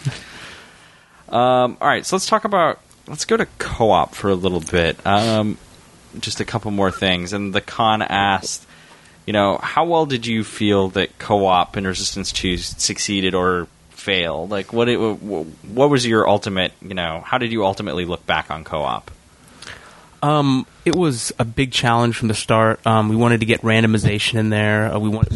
All right, so let's go to co-op for a little bit. Just a couple more things. And the con asked, how well did you feel that co-op in Resistance 2 succeeded or failed? Like, what was your ultimate, how did you ultimately look back on co-op? It was a big challenge from the start. We wanted to get randomization in there.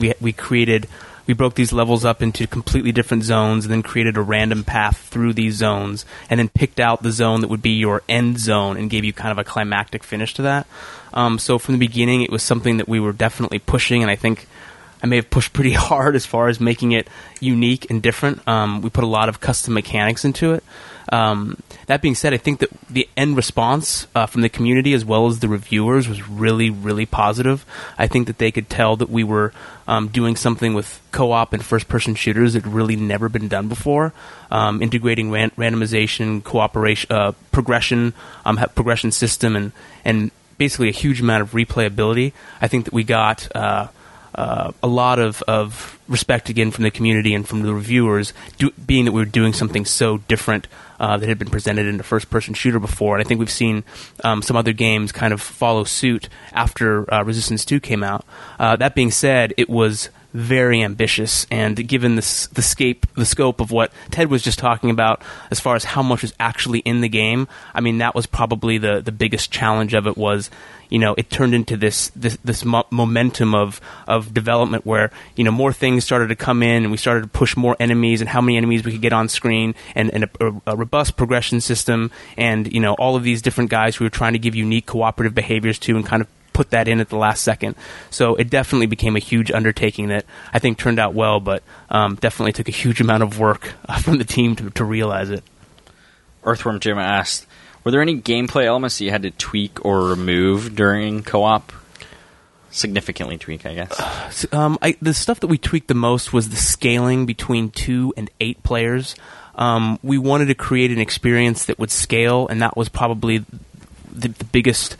We broke these levels up into completely different zones, and then created a random path through these zones, and then picked out the zone that would be your end zone and gave you kind of a climactic finish to that. So from the beginning, it was something that we were definitely pushing, and I think I may have pushed pretty hard as far as making it unique and different. We put a lot of custom mechanics into it. That being said, I think that the end response from the community as well as the reviewers was really, really positive. I think that they could tell that we were doing something with co-op and first-person shooters that had really never been done before. Integrating randomization, cooperation, progression system, and basically a huge amount of replayability. I think that we got a lot of respect again from the community and from the reviewers, being that we were doing something so different that had been presented in a first-person shooter before. And I think we've seen some other games kind of follow suit after Resistance 2 came out. That being said, it was very ambitious, and given the scope of what Ted was just talking about as far as how much is actually in the game, I mean, that was probably the biggest challenge of it was, it turned into this momentum of development where, more things started to come in, and we started to push more enemies and how many enemies we could get on screen, and a robust progression system, and, all of these different guys who were trying to give unique cooperative behaviors to and kind of put that in at the last second. So it definitely became a huge undertaking that I think turned out well, but definitely took a huge amount of work from the team to realize it. Earthworm Jim asked, were there any gameplay elements that you had to tweak or remove during co-op? Significantly tweak, I guess. The stuff that we tweaked the most was the scaling between 2 and 8 players. We wanted to create an experience that would scale, and that was probably the biggest...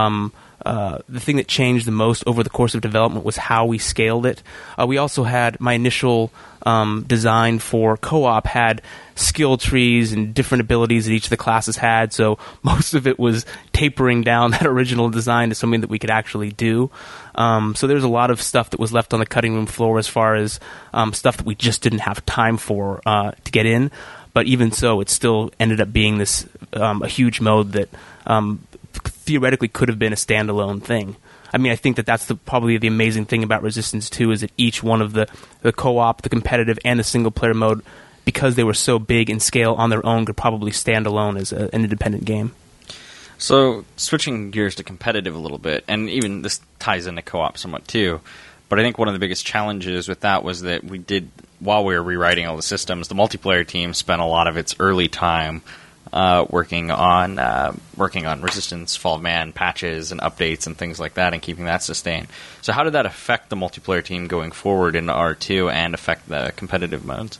the thing that changed the most over the course of development was how we scaled it. We also had my initial design for co-op had skill trees and different abilities that each of the classes had, so most of it was tapering down that original design to something that we could actually do. So there's a lot of stuff that was left on the cutting room floor as far as stuff that we just didn't have time for to get in. But even so, it still ended up being this a huge mode that theoretically could have been a standalone thing. I mean, I think that's probably the amazing thing about Resistance 2 is that each one of the co-op, the competitive, and the single-player mode, because they were so big in scale on their own, could probably stand alone as an independent game. So, switching gears to competitive a little bit, and even this ties into co-op somewhat too, but I think one of the biggest challenges with that was that we did, while we were rewriting all the systems, the multiplayer team spent a lot of its early time working on Resistance, Fall of Man patches and updates and things like that, and keeping that sustained. So how did that affect the multiplayer team going forward in R2 and affect the competitive modes?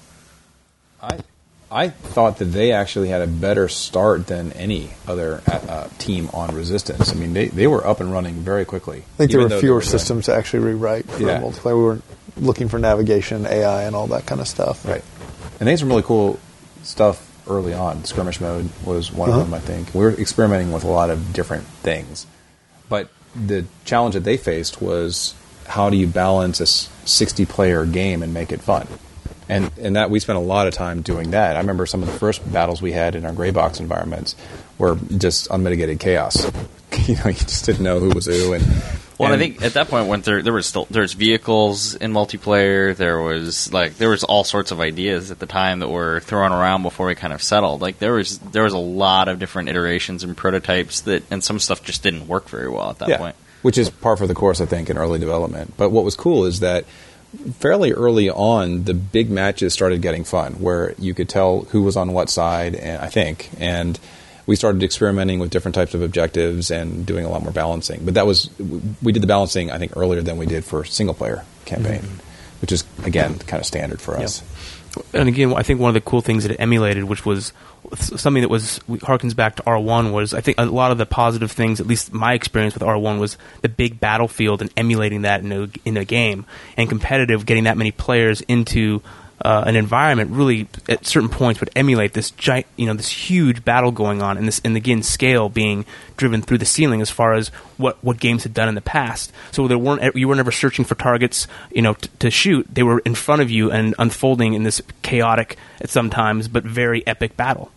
I thought that they actually had a better start than any other team on Resistance. I mean, they were up and running very quickly. I think there were fewer systems to actually rewrite for multiplayer. We were looking for navigation, AI, and all that kind of stuff. Right. And they had some really cool stuff early on. Skirmish mode was one of them, I think. We were experimenting with a lot of different things. But the challenge that they faced was, how do you balance a 60-player game and make it fun? And that we spent a lot of time doing that. I remember some of the first battles we had in our gray box environments were just unmitigated chaos. You just didn't know who was who. Well, I think at that point, when there's vehicles in multiplayer, there was all sorts of ideas at the time that were thrown around before we kind of settled. Like there was a lot of different iterations and prototypes and some stuff just didn't work very well at that point. Which is par for the course, I think, in early development. But what was cool is that fairly early on, the big matches started getting fun, where you could tell who was on what side, and we started experimenting with different types of objectives and doing a lot more balancing. But we did the balancing, I think, earlier than we did for single-player campaign, which is, again, kind of standard for us. And again, I think one of the cool things that it emulated, which was something that harkens back to R1, was I think a lot of the positive things, at least my experience with R1, was the big battlefield and emulating that in a game. And competitive, getting that many players into an environment really at certain points would emulate this giant, this huge battle going on, and again scale being driven through the ceiling as far as what games had done in the past. So you were never searching for targets, to shoot. They were in front of you and unfolding in this chaotic, at sometimes, but very epic battle.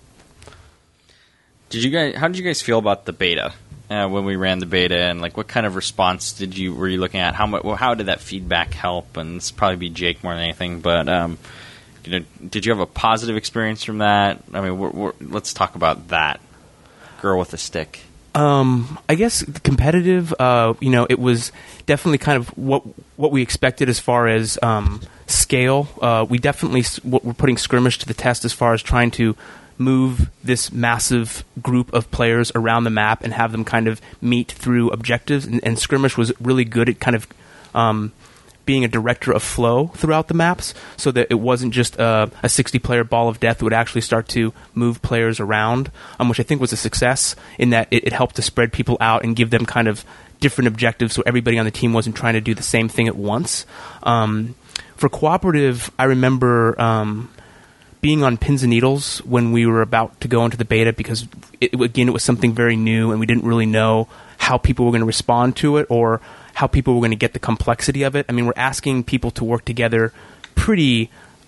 How did you guys feel about the beta when we ran the beta, and what kind of response were you looking at? How did that feedback help? And this probably be Jake more than anything, but did you have a positive experience from that? I mean, let's talk about that. Girl with a stick. I guess competitive. It was definitely kind of what we expected as far as scale. We definitely we're putting Skirmish to the test as far as trying to move this massive group of players around the map and have them kind of meet through objectives. And Skirmish was really good at kind of being a director of flow throughout the maps, so that it wasn't just a 60-player ball of death that would actually start to move players around, which I think was a success in that it helped to spread people out and give them kind of different objectives, so everybody on the team wasn't trying to do the same thing at once. For cooperative, I remember being on pins and needles when we were about to go into the beta, because it was something very new and we didn't really know how people were going to respond to it or how people were going to get the complexity of it. I mean, we're asking people to work together pretty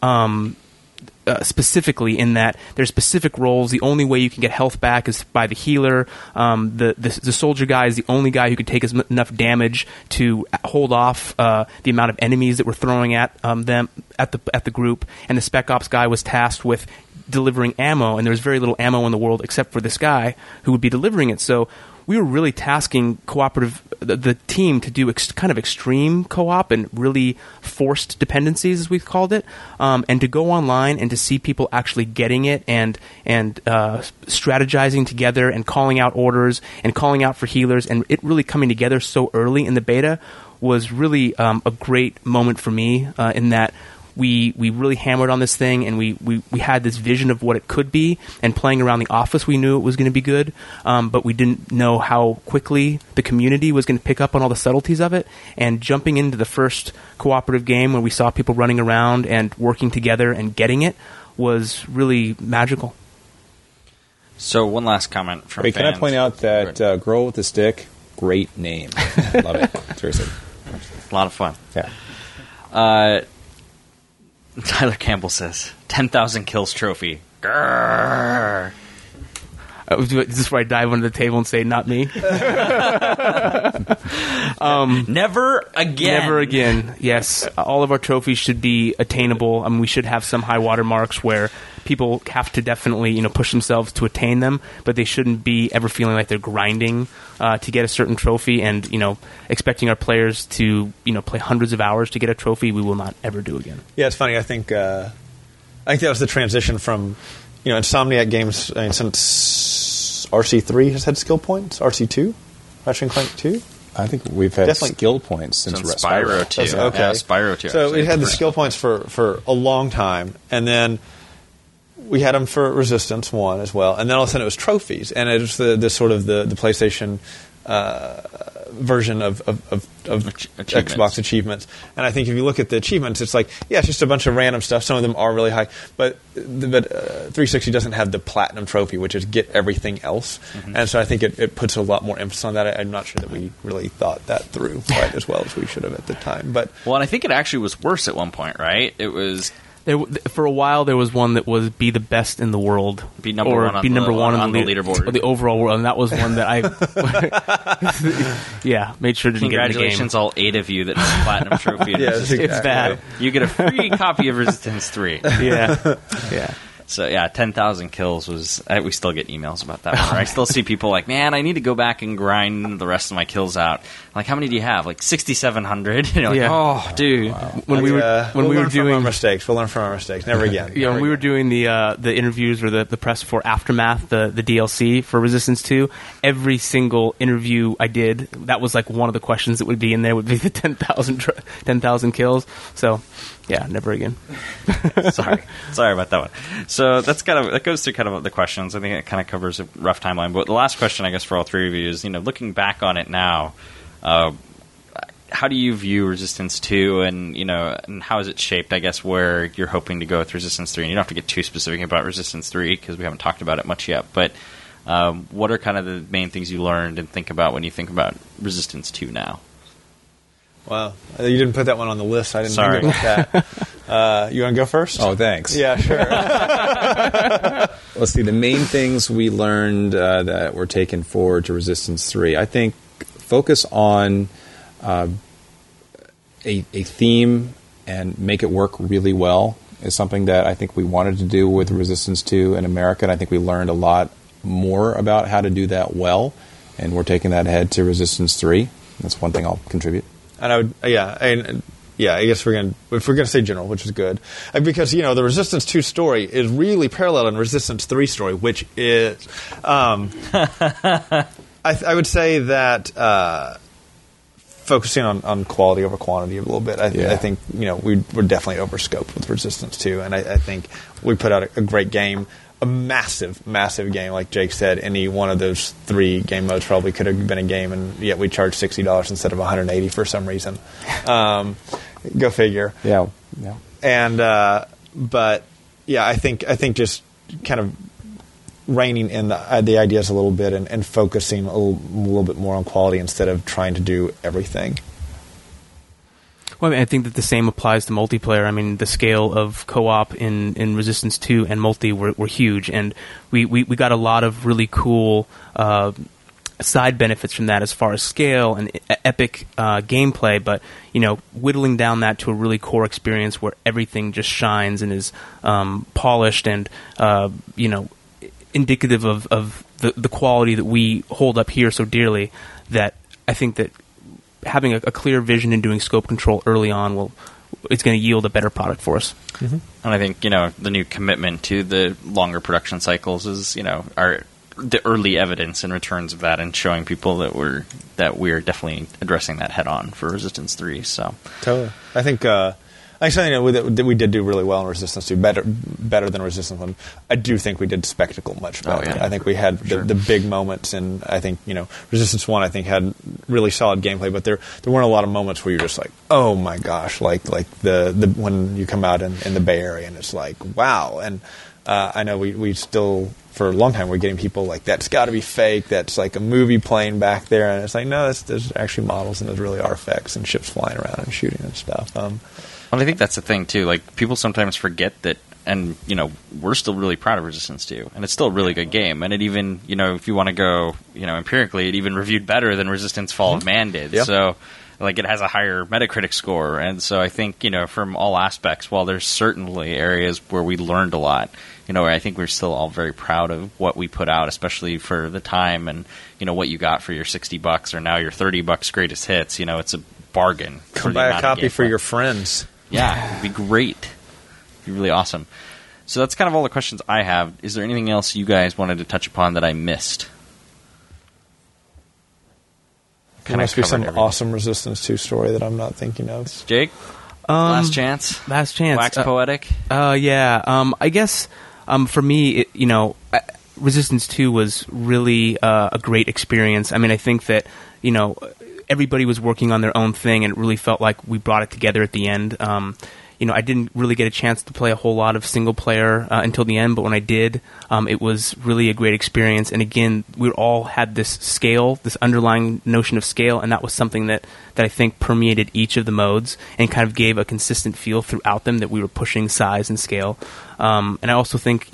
specifically, in that there's specific roles. The only way you can get health back is by the healer. The soldier guy is the only guy who could take enough damage to hold off the amount of enemies that we're throwing at them at the group. And the spec ops guy was tasked with delivering ammo, and there was very little ammo in the world except for this guy who would be delivering it. So we were really tasking the team to do kind of extreme co-op and really forced dependencies, as we've called it, and to go online and to see people actually getting it and strategizing together and calling out orders and calling out for healers, and it really coming together so early in the beta was really a great moment for me, in that we really hammered on this thing, and we had this vision of what it could be, and playing around the office we knew it was going to be good, but we didn't know how quickly the community was going to pick up on all the subtleties of it. And jumping into the first cooperative game where we saw people running around and working together and getting it was really magical. So one last comment from fans. Can I point out that Girl with the Stick, great name. Love it. Seriously. A lot of fun. Yeah. Tyler Campbell says, 10,000 kills trophy. Grrr. Is this where I dive under the table and say, not me? Never again. Never again, yes. All of our trophies should be attainable. I mean, we should have some high water marks where people have to definitely, push themselves to attain them, but they shouldn't be ever feeling like they're grinding to get a certain trophy, and, expecting our players to, play hundreds of hours to get a trophy we will not ever do again. Yeah, it's funny. I think that was the transition from, Insomniac Games, since RC3 has had skill points, RC2, Ratchet & Clank 2. I think we've had skill points since Spyro 2. Okay. Yeah, Spyro 2. So we had the skill points for a long time, and then we had them for Resistance 1 as well, and then all of a sudden it was trophies, and it was the PlayStation version of Xbox achievements. And I think if you look at the achievements, it's like, yeah, it's just a bunch of random stuff. Some of them are really high, but 360 doesn't have the platinum trophy, which is get everything else. Mm-hmm. And so I think it puts a lot more emphasis on that. I'm not sure that we really thought that through quite as well as we should have at the time. But well, and I think it actually was worse at one point, right? It was. For a while, there was one that was be the best in the world, be number one on the leaderboard, or the overall world, and that was one that I, made sure to get in the game. Congratulations, all 8 of you that have a platinum trophy. It's bad. You get a free copy of Resistance 3. Yeah. So, 10,000 kills was... we still get emails about that one. I still see people like, man, I need to go back and grind the rest of my kills out. I'm like, how many do you have? Like 6,700? And you're like, oh, dude. Wow. When we were doing our mistakes. We'll learn from our mistakes. Never again. When we were doing the interviews or the press for Aftermath, the DLC for Resistance 2, every single interview I did, that was like one of the questions that would be in there would be the 10,000 kills. So... yeah, never again. Sorry about that one. So that goes through kind of the questions. I think it kind of covers a rough timeline. But the last question, I guess, for all 3 of you is, looking back on it now, how do you view Resistance 2, and and how is it shaped? I guess where you're hoping to go with Resistance 3, and you don't have to get too specific about Resistance 3 because we haven't talked about it much yet. But what are kind of the main things you learned and think about when you think about Resistance 2 now? Wow. You didn't put that one on the list. I didn't think about that. You want to go first? Oh, thanks. Yeah, sure. Let's see. The main things we learned that were taken forward to Resistance 3. I think focus on a theme and make it work really well is something that I think we wanted to do with Resistance 2 in America, and I think we learned a lot more about how to do that well, and we're taking that ahead to Resistance 3. That's one thing I'll contribute. And I would, I guess if we're gonna say general, which is good, because the Resistance 2 story is really parallel in Resistance 3 story, which is, I would say that focusing on quality over quantity a little bit. I think we're definitely over scoped with Resistance 2, and I think we put out a great game. A massive game, like Jake said. Any one of those 3 game modes probably could have been a game, and yet we charged $60 instead of $180 for some reason. Go figure. Yeah. And I think just kind of reining in the ideas a little bit and focusing a little bit more on quality instead of trying to do everything. Well, I think that the same applies to multiplayer. I mean, the scale of co-op in Resistance 2 and multi were huge, and we got a lot of really cool side benefits from that as far as scale and epic gameplay, but whittling down that to a really core experience where everything just shines and is polished and indicative of the quality that we hold up here so dearly, that I think that having a clear vision and doing scope control early on it's going to yield a better product for us. Mm-hmm. And I think the new commitment to the longer production cycles is are the early evidence and returns of that, and showing people that we're definitely addressing that head on for Resistance 3. So totally, I think. Something that we did do really well in Resistance 2, better than Resistance 1. I do think we did spectacle much better. I think we had the big moments, and I think Resistance 1 I think had really solid gameplay, but there weren't a lot of moments where you're just like, oh my gosh, like the when you come out in the Bay Area and it's like, wow. And I know we still, for a long time, we're getting people like, that's got to be fake, that's like a movie playing back there, and it's like, no, there's actually models, and those really are effects and ships flying around and shooting and stuff. Well, I think that's the thing, too. Like, people sometimes forget that, and, we're still really proud of Resistance 2, and it's still a really good game. And it even, if you want to go, empirically, it even reviewed better than Resistance Fall of Man did. Yep. So, like, it has a higher Metacritic score. And so I think, from all aspects, while there's certainly areas where we learned a lot, I think we're still all very proud of what we put out, especially for the time and, what you got for your $60 or now your $30 greatest hits. It's a bargain. Come buy a copy for your friends. Yeah, it'd be great. It'd be really awesome. So that's kind of all the questions I have. Is there anything else you guys wanted to touch upon that I missed? There must be some awesome Resistance 2 story that I'm not thinking of. Jake? Last chance? Last chance. Wax poetic? Yeah. I guess for me, Resistance 2 was really a great experience. I mean, I think that, everybody was working on their own thing, and it really felt like we brought it together at the end. I didn't really get a chance to play a whole lot of single player until the end, but when I did, it was really a great experience. And again, we all had this scale, this underlying notion of scale, and that was something that I think permeated each of the modes and kind of gave a consistent feel throughout them that we were pushing size and scale. And I also think,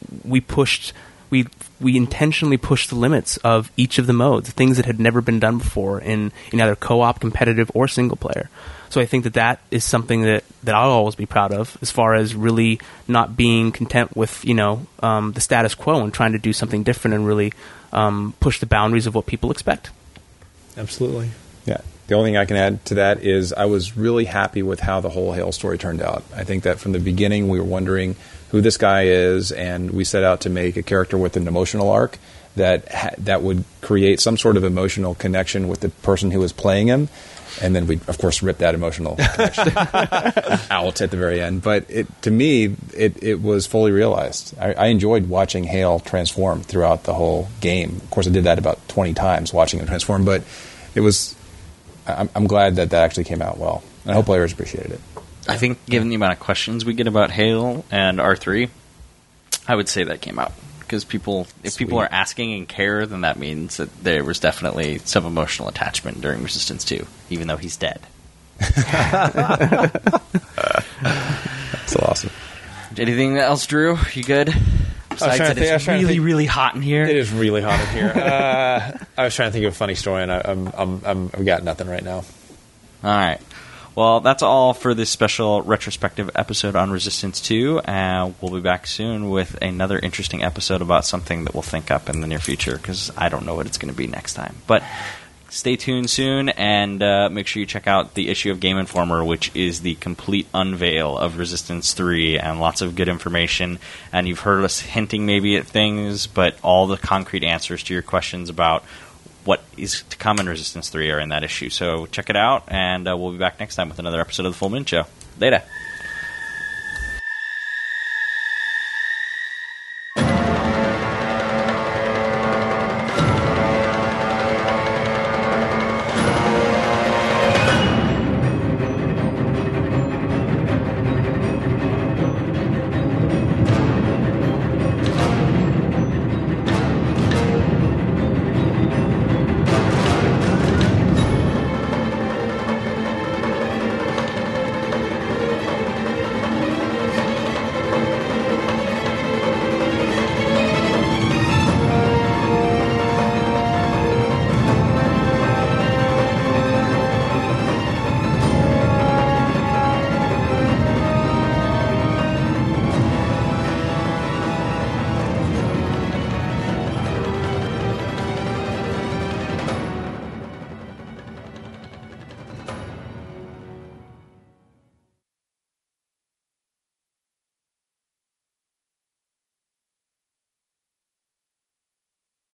we intentionally pushed the limits of each of the modes, things that had never been done before in either co-op, competitive, or single player. So I think that is something that I'll always be proud of, as far as really not being content with the status quo and trying to do something different and really push the boundaries of what people expect. Absolutely. Yeah. The only thing I can add to that is I was really happy with how the whole Hale story turned out. I think that from the beginning we were wondering who this guy is, and we set out to make a character with an emotional arc that would create some sort of emotional connection with the person who was playing him. And then we, of course, ripped that emotional connection out at the very end. But to me, it was fully realized. I enjoyed watching Hale transform throughout the whole game. Of course, I did that about 20 times, watching him transform. But it was. I'm glad that actually came out well. And I hope players appreciated it. I think, given the amount of questions we get about Hale and R3, I would say that came out. Because if people are asking and care, then that means that there was definitely some emotional attachment during Resistance 2, even though he's dead. That's awesome. Anything else, Drew? You good? Besides that it's really hot in here. It is really hot in here. I was trying to think of a funny story, and I've got nothing right now. All right. Well, that's all for this special retrospective episode on Resistance 2, and we'll be back soon with another interesting episode about something that we'll think up in the near future, because I don't know what it's going to be next time. But stay tuned soon, and make sure you check out the issue of Game Informer, which is the complete unveil of Resistance 3, and lots of good information. And you've heard us hinting maybe at things, but all the concrete answers to your questions about what is to come in Resistance 3 are in that issue. So check it out, and we'll be back next time with another episode of The Full Moon Show. Later.